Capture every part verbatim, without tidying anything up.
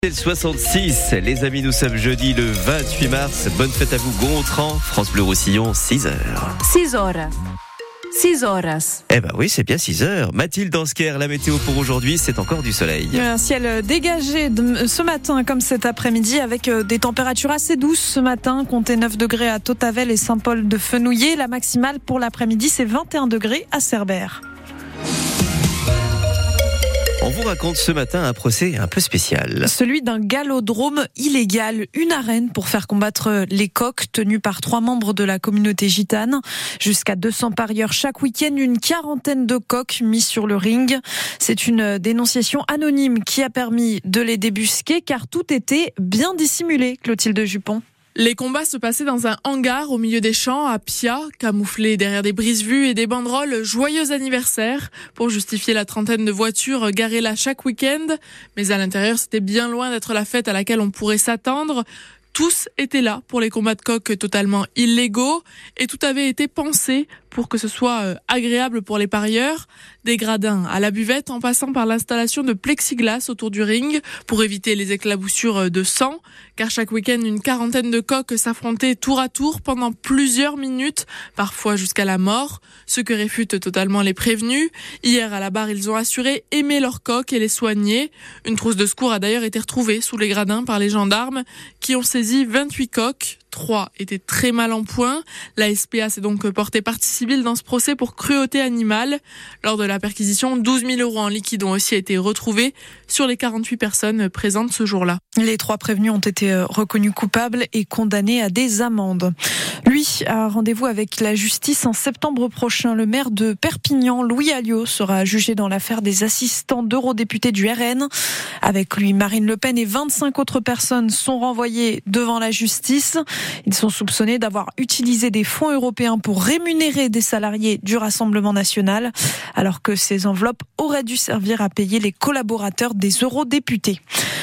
Le soixante-six, les amis, nous sommes jeudi le vingt-huit mars. Bonne fête à vous, Gontran, France Bleu Roussillon, six heures. six heures. six horas. Eh ben oui, c'est bien six heures. Mathilde Dansker, la météo pour aujourd'hui, c'est encore du soleil. Un ciel dégagé de, ce matin comme cet après-midi avec des températures assez douces ce matin. Comptez neuf degrés à Tautavel et Saint-Paul-de-Fenouillet. La maximale pour l'après-midi, c'est vingt et un degrés à Cerbère. On vous raconte ce matin un procès un peu spécial. Celui d'un galodrome illégal, une arène pour faire combattre les coqs tenus par trois membres de la communauté gitane. Jusqu'à deux cents parieurs chaque week-end, une quarantaine de coqs mis sur le ring. C'est une dénonciation anonyme qui a permis de les débusquer car tout était bien dissimulé, Clotilde Jupon. Les combats se passaient dans un hangar au milieu des champs à Pia, camouflés derrière des brises-vues et des banderoles « Joyeux anniversaire » pour justifier la trentaine de voitures garées là chaque week-end. Mais à l'intérieur, c'était bien loin d'être la fête à laquelle on pourrait s'attendre. Tous étaient là pour les combats de coqs totalement illégaux et tout avait été pensé pour que ce soit agréable pour les parieurs. Des gradins à la buvette en passant par l'installation de plexiglas autour du ring pour éviter les éclaboussures de sang. Car chaque week-end, une quarantaine de coqs s'affrontaient tour à tour pendant plusieurs minutes, parfois jusqu'à la mort, ce que réfutent totalement les prévenus. Hier, à la barre, ils ont assuré aimer leurs coqs et les soigner. Une trousse de secours a d'ailleurs été retrouvée sous les gradins par les gendarmes qui ont saisi vingt-huit coqs. Trois étaient très mal en point. La S P A s'est donc portée partie civile dans ce procès pour cruauté animale. Lors de la perquisition, douze mille euros en liquide ont aussi été retrouvés sur les quarante-huit personnes présentes ce jour-là. Les trois prévenus ont été reconnus coupables et condamnés à des amendes. Lui a rendez-vous avec la justice en septembre prochain. Le maire de Perpignan, Louis Alliot, sera jugé dans l'affaire des assistants d'eurodéputés du R N. Avec lui, Marine Le Pen et vingt-cinq autres personnes sont renvoyées devant la justice. Ils sont soupçonnés d'avoir utilisé des fonds européens pour rémunérer des salariés du Rassemblement national, alors que ces enveloppes auraient dû servir à payer les collaborateurs des eurodéputés.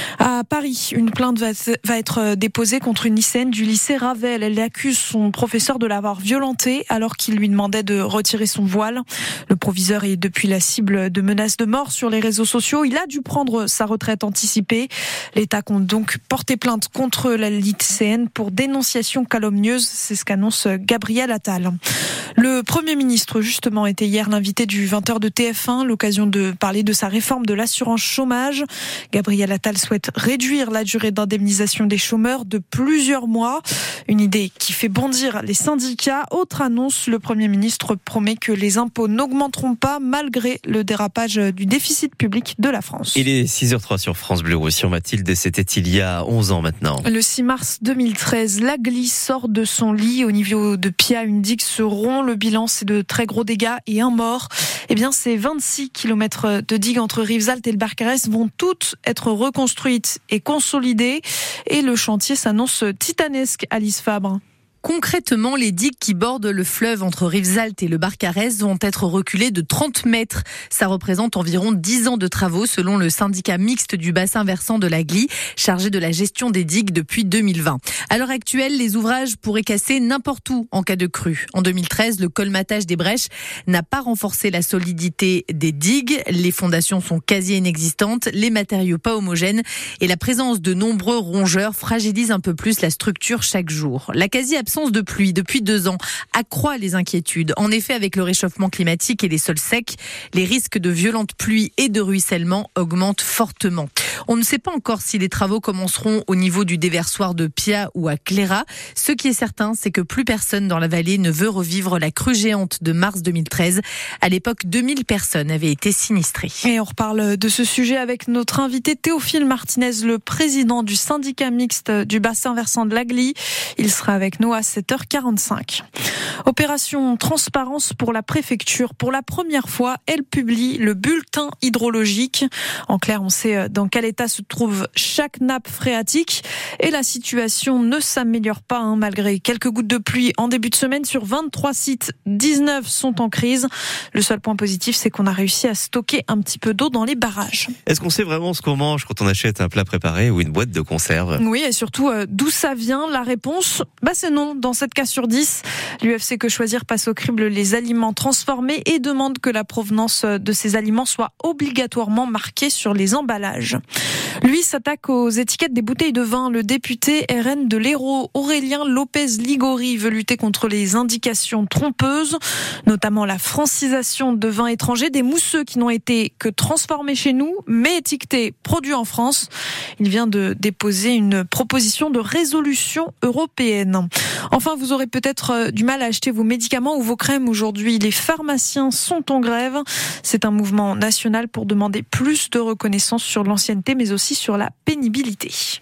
À Paris, une plainte va être déposée contre une lycéenne du lycée Ravel. Elle accuse son professeur de l'avoir violentée alors qu'il lui demandait de retirer son voile. Le proviseur est depuis la cible de menaces de mort sur les réseaux sociaux. Il a dû prendre sa retraite anticipée. L'État compte donc porter plainte contre la lycéenne pour dénonciation calomnieuse. C'est ce qu'annonce Gabriel Attal. Le Premier ministre, justement, était hier l'invité du vingt heures de T F un, l'occasion de parler de sa réforme de l'assurance chômage. Gabriel Attal souhaite réduire la durée d'indemnisation des chômeurs de plusieurs mois. Une idée qui fait bondir les syndicats. Autre annonce, le Premier ministre promet que les impôts n'augmenteront pas malgré le dérapage du déficit public de la France. Il est six heures trois sur France Bleu Roussillon. Mathilde, c'était il y a onze ans maintenant. Le six mars deux mille treize, l'Agly sort de son lit au niveau de Pia. Une digue se rompt. Le bilan, c'est de très gros dégâts et un mort. Eh bien, ces vingt-six kilomètres de digue entre Rivesaltes et le Barcarès vont toutes être reconstruites et consolidées. Et le chantier s'annonce titanesque, Alice Fabre. Concrètement, les digues qui bordent le fleuve entre Rivesaltes et le Barcarès vont être reculées de trente mètres. Ça représente environ dix ans de travaux selon le syndicat mixte du bassin versant de l'Agly, chargé de la gestion des digues depuis deux mille vingt. À l'heure actuelle, les ouvrages pourraient casser n'importe où en cas de crue. En deux mille treize, le colmatage des brèches n'a pas renforcé la solidité des digues. Les fondations sont quasi inexistantes, les matériaux pas homogènes et la présence de nombreux rongeurs fragilise un peu plus la structure chaque jour. La quasi-absence de pluie depuis deux ans accroît les inquiétudes. En effet, avec le réchauffement climatique et les sols secs, les risques de violentes pluies et de ruissellement augmentent fortement. On ne sait pas encore si les travaux commenceront au niveau du déversoir de Pia ou à Cléra. Ce qui est certain, c'est que plus personne dans la vallée ne veut revivre la crue géante de mars deux mille treize. À l'époque, deux mille personnes avaient été sinistrées. Et on reparle de ce sujet avec notre invité Théophile Martinez, le président du syndicat mixte du bassin versant de l'Agly. Il sera avec nous à sept heures quarante-cinq. Opération transparence pour la préfecture. Pour la première fois, elle publie le bulletin hydrologique. En clair, on sait dans quel état se trouve chaque nappe phréatique. Et la situation ne s'améliore pas, hein, malgré quelques gouttes de pluie en début de semaine. Sur vingt-trois sites, dix-neuf sont en crise. Le seul point positif, c'est qu'on a réussi à stocker un petit peu d'eau dans les barrages. Est-ce qu'on sait vraiment ce qu'on mange quand on achète un plat préparé ou une boîte de conserve ? Oui, et surtout, euh, d'où ça vient ? La réponse, bah c'est non. Dans sept cas sur dix, l'U F C Que Choisir passe au crible les aliments transformés et demande que la provenance de ces aliments soit obligatoirement marquée sur les emballages. Lui s'attaque aux étiquettes des bouteilles de vin. Le député R N de l'Hérault, Aurélien Lopez Ligori, veut lutter contre les indications trompeuses, notamment la francisation de vins étrangers, des mousseux qui n'ont été que transformés chez nous, mais étiquetés produits en France. Il vient de déposer une proposition de résolution européenne. Enfin, vous aurez peut-être du mal à acheter vos médicaments ou vos crèmes aujourd'hui. Les pharmaciens sont en grève. C'est un mouvement national pour demander plus de reconnaissance sur l'ancienneté, mais aussi sur la pénibilité.